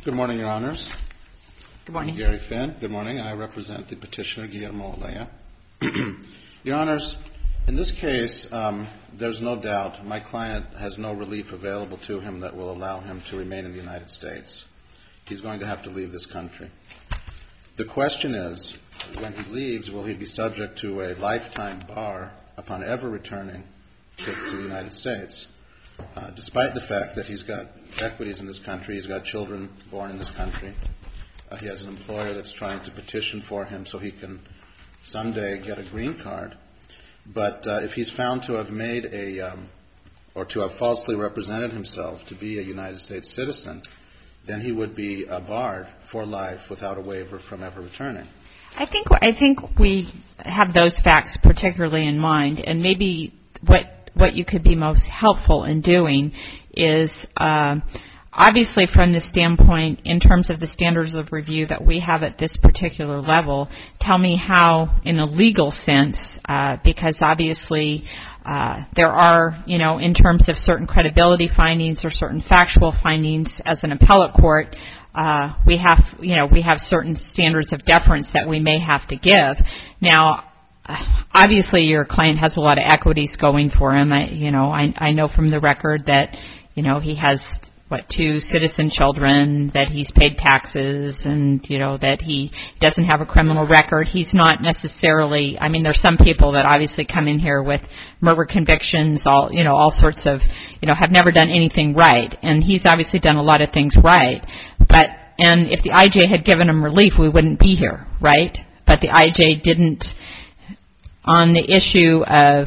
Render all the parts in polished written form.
Good morning, Your Honors. Good morning. I'm Gary Finn. Good morning. I represent the petitioner, Guillermo Olea. Your Honors, in this case, there's no doubt my client has no relief available to him that will allow him to remain in the United States. He's going to have to leave this country. The question is, when he leaves, will he be subject to a lifetime bar upon ever returning to the United States? Despite the fact that he's got equities in this country, he's got children born in this country, he has an employer that's trying to petition for him so he can someday get a green card. But if he's found to have made or to have falsely represented himself to be a United States citizen, then he would be barred for life without a waiver from ever returning. I think we have those facts particularly in mind, and maybe what you could be most helpful in doing is obviously from the standpoint in terms of the standards of review that we have at this particular level, tell me how in a legal sense, because obviously there are, in terms of certain credibility findings or certain factual findings as an appellate court, we have certain standards of deference that we may have to give. Now, obviously your client has a lot of equities going for him. I know from the record that, he has, 2 citizen children, that he's paid taxes, and, that he doesn't have a criminal record. He's not necessarily, there's some people that obviously come in here with murder convictions, all sorts of, have never done anything right. And he's obviously done a lot of things right. And if the IJ had given him relief, we wouldn't be here, right? But the IJ didn't. On the issue of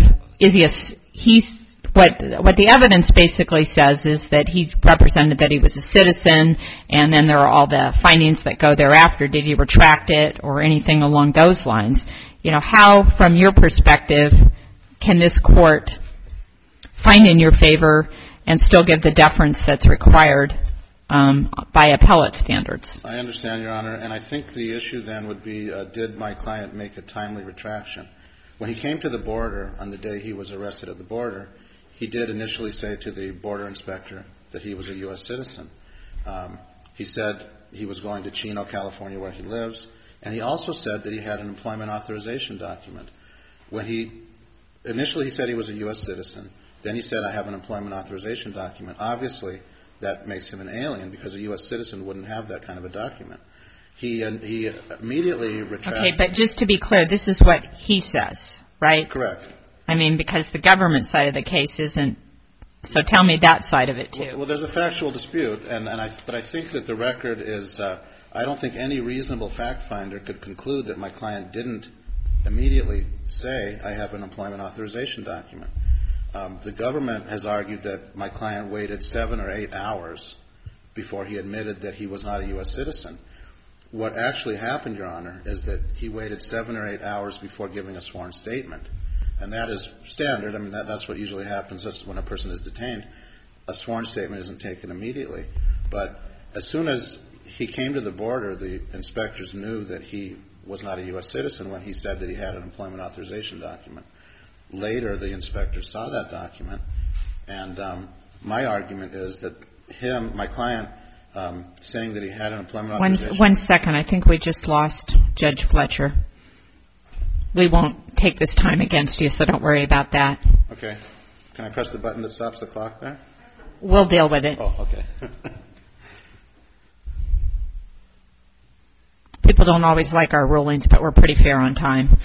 what the evidence basically says is that he's represented that he was a citizen, and then there are all the findings that go thereafter. Did he retract it or anything along those lines? How, from your perspective, can this court find in your favor and still give the deference that's required by appellate standards? I understand, Your Honor, and I think the issue then would be, did my client make a timely retraction? When he came to the border on the day he was arrested at the border, he did initially say to the border inspector that he was a U.S. citizen. He said he was going to Chino, California, where he lives, and he also said that he had an employment authorization document. Initially he said he was a U.S. citizen. Then he said, I have an employment authorization document. Obviously, that makes him an alien because a U.S. citizen wouldn't have that kind of a document. He immediately retracted. Okay, but just to be clear, this is what he says, right? Correct. Because the government side of the case isn't. So tell me that side of it too. Well, there's a factual dispute, but I think that the record is. I don't think any reasonable fact finder could conclude that my client didn't immediately say, I have an employment authorization document. The government has argued that my client waited 7 or 8 hours before he admitted that he was not a U.S. citizen. What actually happened, Your Honor, is that he waited 7 or 8 hours before giving a sworn statement. And that is standard. That's what usually happens when a person is detained. A sworn statement isn't taken immediately. But as soon as he came to the border, the inspectors knew that he was not a U.S. citizen when he said that he had an employment authorization document. Later, the inspectors saw that document, and my argument is that my client, saying that he had an employment authorization. One second. I think we just lost Judge Fletcher. We won't take this time against you, so don't worry about that. Okay. Can I press the button that stops the clock there? We'll deal with it. Oh, okay. People don't always like our rulings, but we're pretty fair on time.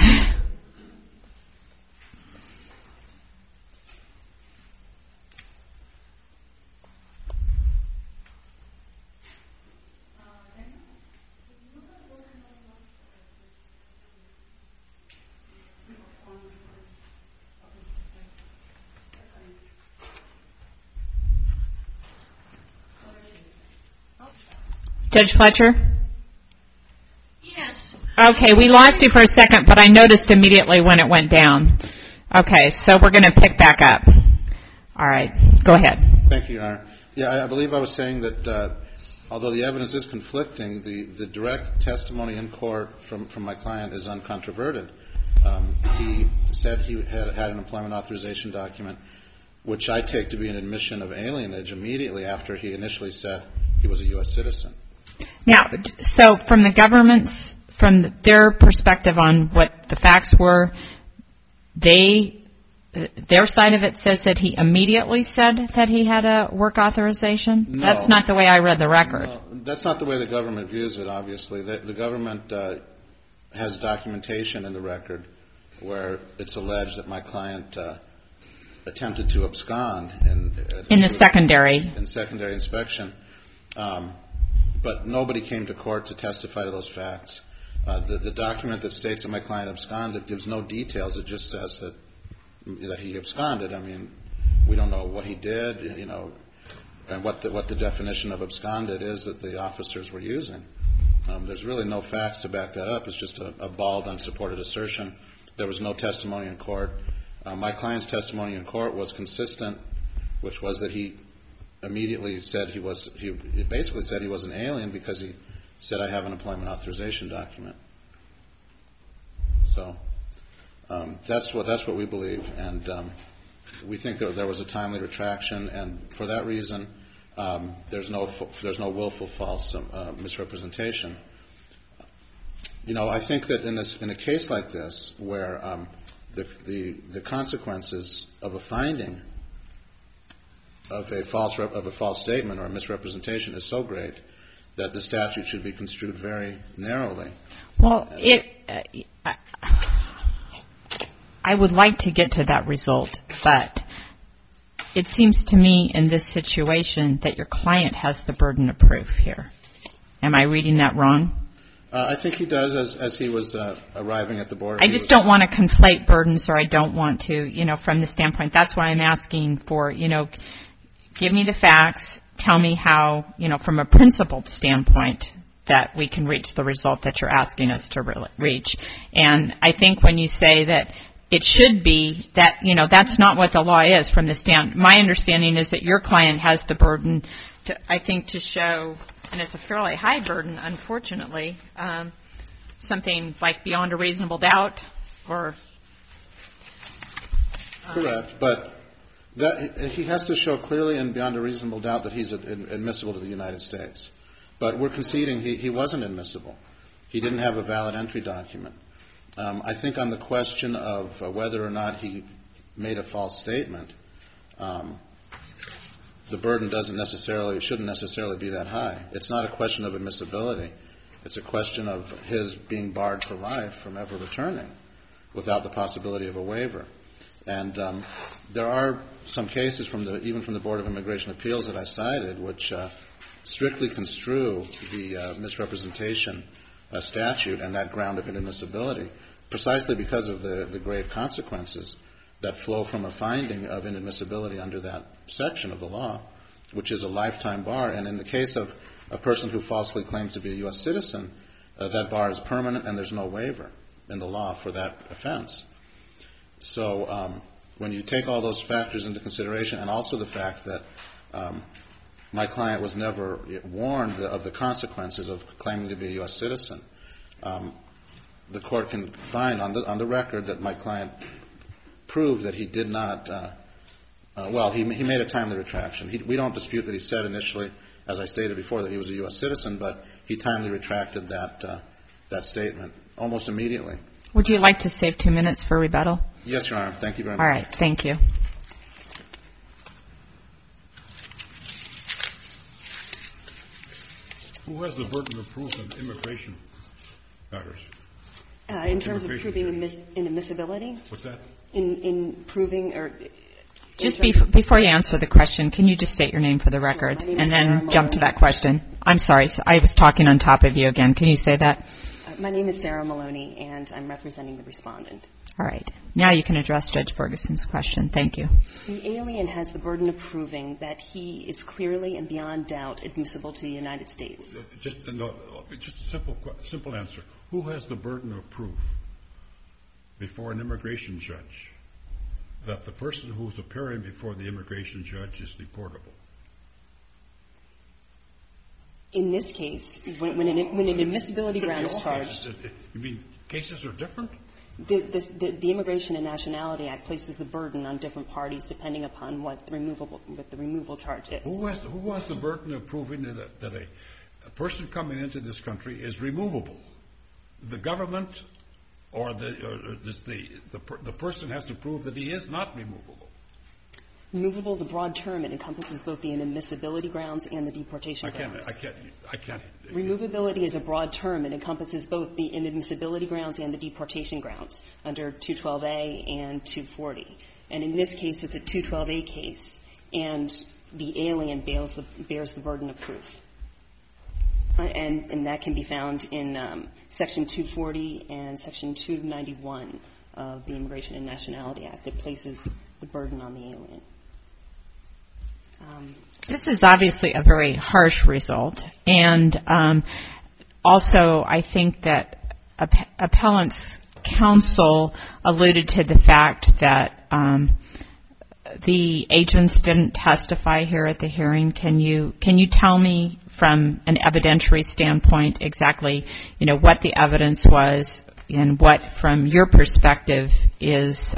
Judge Fletcher? Yes. Okay, we lost you for a second, but I noticed immediately when it went down. Okay, so we're going to pick back up. All right, go ahead. Thank you, Your Honor. Yeah, I believe I was saying that although the evidence is conflicting, the direct testimony in court from my client is uncontroverted. He said he had an employment authorization document, which I take to be an admission of alienage immediately after he initially said he was a U.S. citizen. Now, so from the government's, from their perspective on what the facts were, their side of it says that he immediately said that he had a work authorization? No. That's not the way I read the record. No, that's not the way the government views it, obviously. The government has documentation in the record where it's alleged that my client attempted to abscond In the secondary. in secondary inspection. But nobody came to court to testify to those facts. The document that states that my client absconded gives no details. It just says that he absconded. I mean, we don't know what he did, and what the definition of absconded is that the officers were using. There's really no facts to back that up. It's just a bald, unsupported assertion. There was no testimony in court. My client's testimony in court was consistent, which was that he immediately said he basically said he was an alien because he said, I have an employment authorization document. So that's what we believe, and we think that there was a timely retraction, and for that reason, there's no willful false misrepresentation. I think that in a case like this, where the consequences of a finding of a false statement or a misrepresentation is so great that the statute should be construed very narrowly. Well, I would like to get to that result, but it seems to me in this situation that your client has the burden of proof here. Am I reading that wrong? I think he does as he was arriving at the border. I just don't want to conflate burdens, or I don't want to, from the standpoint. That's why I'm asking for, give me the facts, tell me how, from a principled standpoint, that we can reach the result that you're asking us to reach. And I think when you say that it should be that, that's not what the law is from the my understanding is that your client has the burden to show, and it's a fairly high burden, unfortunately, something like beyond a reasonable doubt or... Correct, but he has to show clearly and beyond a reasonable doubt that he's admissible to the United States. But we're conceding he wasn't admissible. He didn't have a valid entry document. I think on the question of whether or not he made a false statement, the burden shouldn't necessarily be that high. It's not a question of admissibility. It's a question of his being barred for life from ever returning without the possibility of a waiver. And there are some cases even from the Board of Immigration Appeals that I cited which strictly construe the misrepresentation statute and that ground of inadmissibility precisely because of the grave consequences that flow from a finding of inadmissibility under that section of the law, which is a lifetime bar. And in the case of a person who falsely claims to be a U.S. citizen, that bar is permanent and there's no waiver in the law for that offense. So when you take all those factors into consideration, and also the fact that my client was never warned of the consequences of claiming to be a U.S. citizen, the court can find on the record that my client proved that he did not, he made a timely retraction. We don't dispute that he said initially, as I stated before, that he was a U.S. citizen, but he timely retracted that statement almost immediately. Would you like to save 2 minutes for rebuttal? Yes, Your Honor. Thank you very much. All right. Thank you. Who has the burden of proof in immigration matters? In terms of proving inadmissibility? What's that? In proving or... Just before you answer the question, can you just state your name for the record and then jump to that question? I'm sorry. I was talking on top of you again. Can you say that? My name is Sarah Maloney, and I'm representing the respondent. All right. Now you can address Judge Ferguson's question. Thank you. The alien has the burden of proving that he is clearly and beyond doubt admissible to the United States. Just a simple answer. Who has the burden of proof before an immigration judge that the person who is appearing before the immigration judge is deportable? In this case, when an admissibility ground is charged... You mean cases are different? The Immigration and Nationality Act places the burden on different parties depending upon what the removal charge is. Who has the burden of proving that a person coming into this country is removable? The government or the person has to prove that he is not removable? Removable is a broad term. It encompasses both the inadmissibility grounds and the deportation grounds. I can't. Removability is a broad term. It encompasses both the inadmissibility grounds and the deportation grounds under 212A and 240. And in this case, it's a 212A case, and the alien bears the burden of proof. And that can be found in Section 240 and Section 291 of the Immigration and Nationality Act. It places the burden on the alien. This is obviously a very harsh result, and also I think that appellant's counsel alluded to the fact that the agents didn't testify here at the hearing. Can you tell me from an evidentiary standpoint exactly, what the evidence was and what, from your perspective, is,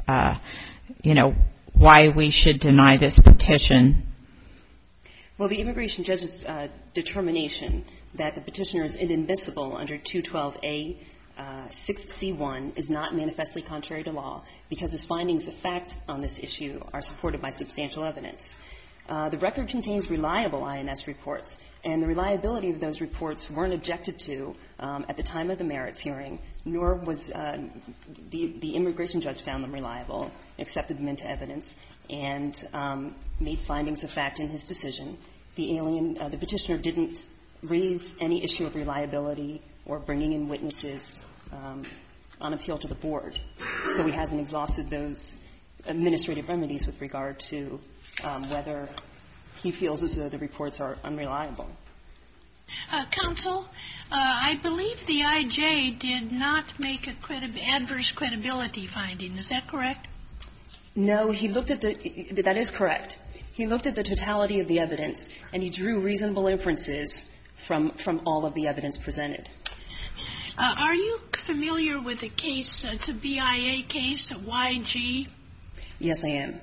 why we should deny this petition? Well, the immigration judge's determination that the petitioner is inadmissible under 212A 6C1 is not manifestly contrary to law because his findings of fact on this issue are supported by substantial evidence. The record contains reliable INS reports, and the reliability of those reports weren't objected to at the time of the merits hearing, nor was the immigration judge found them reliable, accepted them into evidence, and made findings of fact in his decision. The petitioner didn't raise any issue of reliability or bringing in witnesses on appeal to the board. So he hasn't exhausted those administrative remedies with regard to whether he feels as though the reports are unreliable. Counsel, I believe the IJ did not make a adverse credibility finding. Is that correct? No, he looked at that is correct. He looked at the totality of the evidence, and he drew reasonable inferences from all of the evidence presented. Are you familiar with the case, it's a BIA case, a YG? Yes, I am.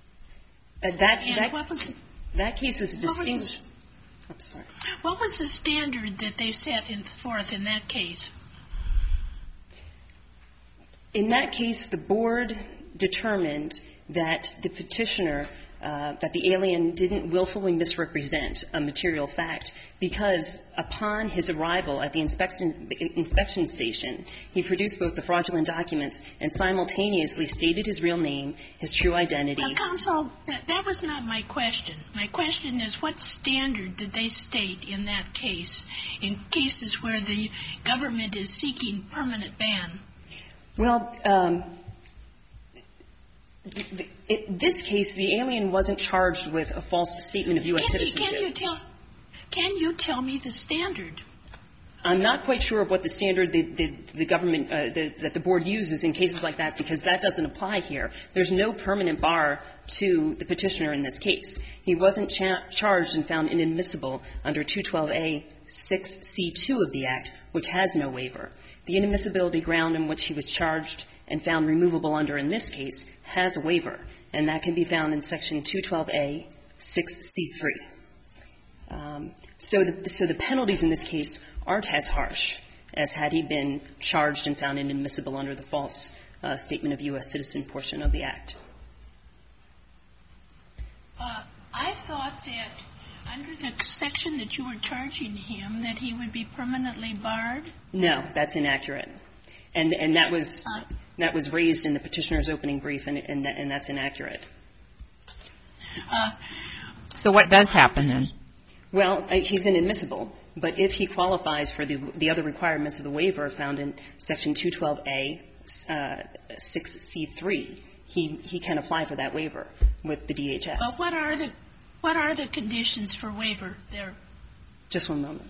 That case is distinguished. I'm sorry. What was the standard that they set forth in that case? In that case, the board determined that the petitioner, that the alien didn't willfully misrepresent a material fact because upon his arrival at the inspection station, he produced both the fraudulent documents and simultaneously stated his real name, his true identity. Counsel, that was not my question. My question is, what standard did they state in that case, in cases where the government is seeking permanent ban? Well, this case, the alien wasn't charged with a false statement of U.S. citizenship. Can you tell me the standard? I'm not quite sure of what the standard the government, that the board uses in cases like that, because that doesn't apply here. There's no permanent bar to the petitioner in this case. He wasn't charged and found inadmissible under 212A 6C2 of the Act, which has no waiver. The inadmissibility ground in which he was charged and found removable under in this case has a waiver, and that can be found in Section 212A 6C3. So the penalties in this case aren't as harsh as had he been charged and found inadmissible under the false statement of U.S. citizen portion of the Act. I thought that under the section that you were charging him that he would be permanently barred. No, that's inaccurate. And that was raised in the petitioner's opening brief, and that's inaccurate. So what does happen then? Well, he's inadmissible, but if he qualifies for the other requirements of the waiver found in Section 212A 6C3, he can apply for that waiver with the DHS. But what are the conditions for waiver there? Just one moment.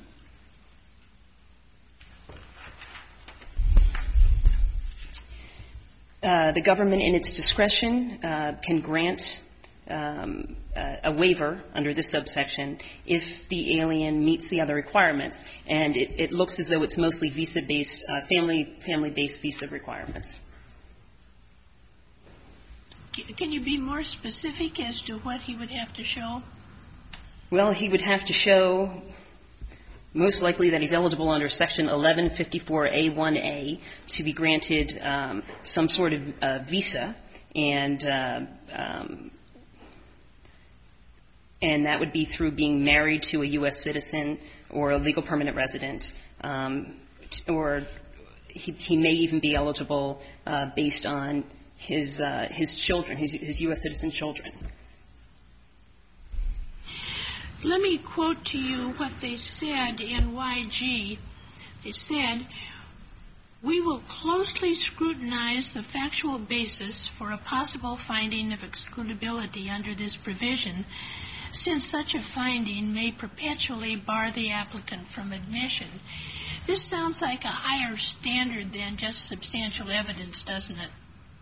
The government, in its discretion, can grant a waiver under this subsection if the alien meets the other requirements, and it looks as though it's mostly visa-based, family-based visa requirements. Can you be more specific as to what he would have to show? Well, he would have to show most likely that he's eligible under Section 1154A1A to be granted some sort of visa, and that would be through being married to a U.S. citizen or a legal permanent resident, or he may even be eligible based on his children, his U.S. citizen children. Let me quote to you what they said in YG. They said, "We will closely scrutinize the factual basis for a possible finding of excludability under this provision, since such a finding may perpetually bar the applicant from admission." This sounds like a higher standard than just substantial evidence, doesn't it?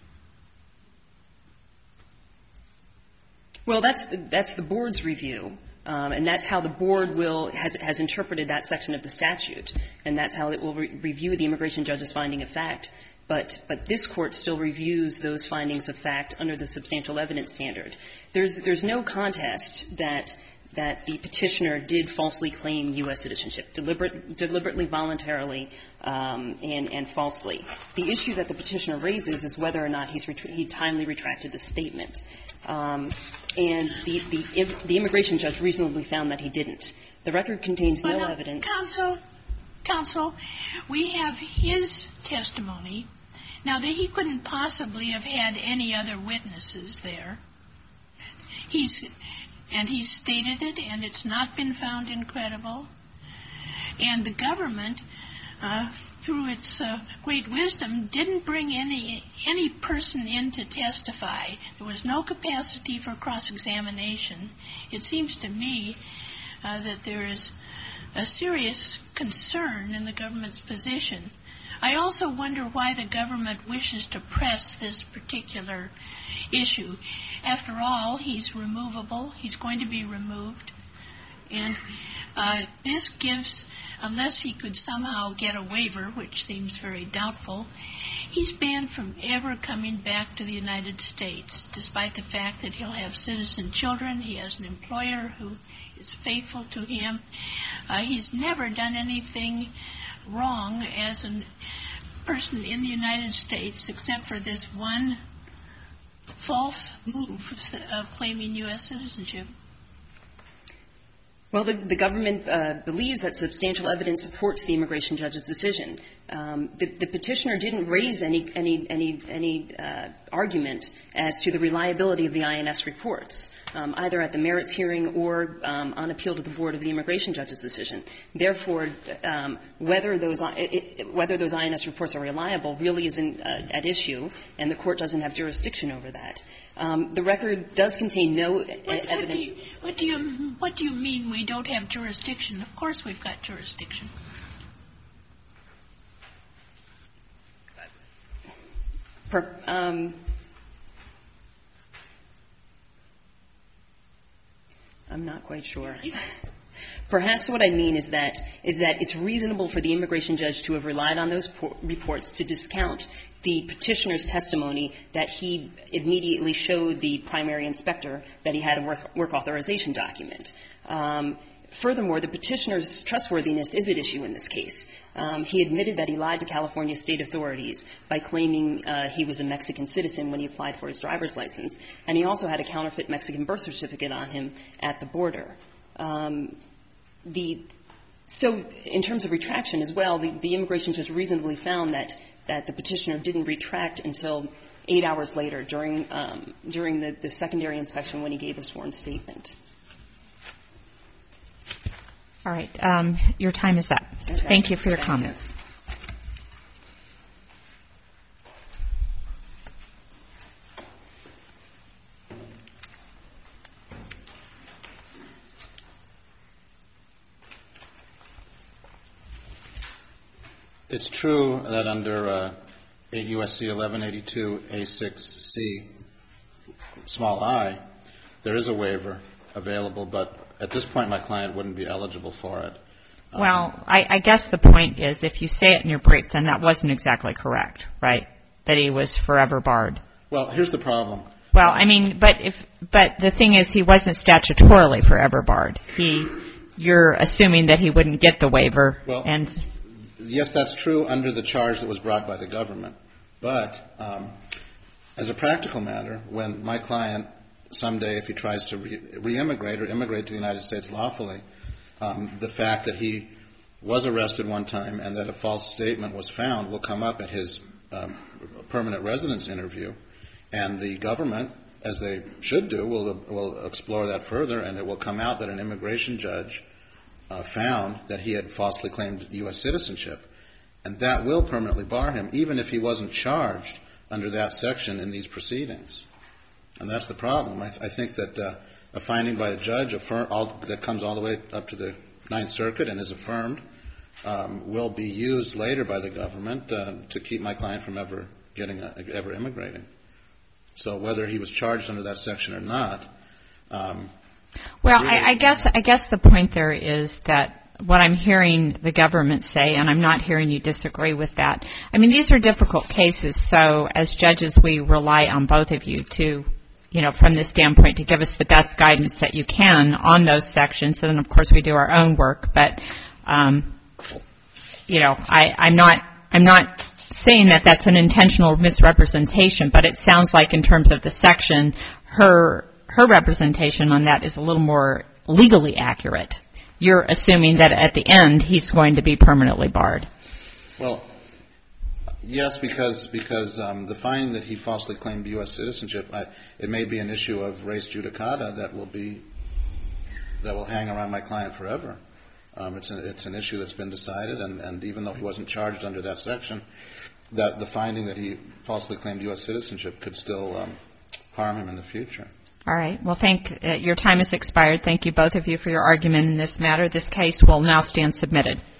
Well, that's the board's review, and that's how the board has interpreted that section of the statute, and that's how it will review the immigration judge's finding of fact. But this court still reviews those findings of fact under the substantial evidence standard. There's no contest that the petitioner did falsely claim U.S. citizenship, deliberately, voluntarily, and falsely. The issue that the petitioner raises is whether or not he timely retracted the statement. And the immigration judge reasonably found that he didn't. The record contains no evidence. Counsel, we have his testimony. Now, he couldn't possibly have had any other witnesses there. He's stated it, and it's not been found incredible. And the government, through its great wisdom, didn't bring any person in to testify. There was no capacity for cross-examination. It seems to me that there is a serious concern in the government's position. I also wonder why the government wishes to press this particular issue. After all, he's removable. He's going to be removed. And this gives, unless he could somehow get a waiver, which seems very doubtful, he's banned from ever coming back to the United States, despite the fact that he'll have citizen children. He has an employer who is faithful to him. He's never done anything wrong as a person in the United States except for this one false move of claiming U.S. citizenship. Well, the government believes that substantial evidence supports the immigration judge's decision. The petitioner didn't raise any argument as to the reliability of the INS reports, either at the merits hearing or on appeal to the board of the immigration judge's decision. Therefore, whether those INS reports are reliable really isn't at issue, and the court doesn't have jurisdiction over that. The record does contain no evidence. What do you mean we don't have jurisdiction? Of course we've got jurisdiction. I'm not quite sure. Perhaps what I mean is that it's reasonable for the immigration judge to have relied on those reports to discount the petitioner's testimony that he immediately showed the primary inspector that he had a work authorization document. Furthermore, the petitioner's trustworthiness is at issue in this case. He admitted that he lied to California state authorities by claiming he was a Mexican citizen when he applied for his driver's license, and he also had a counterfeit Mexican birth certificate on him at the border. So in terms of retraction as well, the immigration judge reasonably found that the petitioner didn't retract until 8 hours later during the secondary inspection when he gave a sworn statement. All right. Your time is up. Okay. Thank you for your comments. It's true that under 8 U.S.C. 1182A6C, small I, there is a waiver available, but at this point my client wouldn't be eligible for it. Well, I guess the point is if you say it in your brief, then that wasn't exactly correct, right, that he was forever barred. Well, here's the problem. Well, I mean, but the thing is, he wasn't statutorily forever barred. You're assuming that he wouldn't get the waiver. Well, and yes, that's true under the charge that was brought by the government. But as a practical matter, when my client someday, if he tries to re-immigrate or immigrate to the United States lawfully, the fact that he was arrested one time and that a false statement was found will come up at his permanent residence interview, and the government, as they should do, will explore that further, and it will come out that an immigration judge found that he had falsely claimed U.S. citizenship, and that will permanently bar him, even if he wasn't charged under that section in these proceedings. And that's the problem. I think that a finding by a judge that comes all the way up to the Ninth Circuit and is affirmed will be used later by the government to keep my client from ever immigrating. So whether he was charged under that section or not. Well, I guess the point there is that what I'm hearing the government say, and I'm not hearing you disagree with that. I mean, these are difficult cases, so as judges, we rely on both of you to, from this standpoint, to give us the best guidance that you can on those sections. And then, of course, we do our own work. But, I'm not saying that that's an intentional misrepresentation, but it sounds like in terms of the section, her representation on that is a little more legally accurate. You're assuming that at the end he's going to be permanently barred. Well, yes, because the finding that he falsely claimed U.S. citizenship, it may be an issue of res judicata that will hang around my client forever. It's an issue that's been decided, and even though he wasn't charged under that section, that the finding that he falsely claimed U.S. citizenship could still harm him in the future. All right. Well, your time has expired. Thank you, both of you, for your argument in this matter. This case will now stand submitted.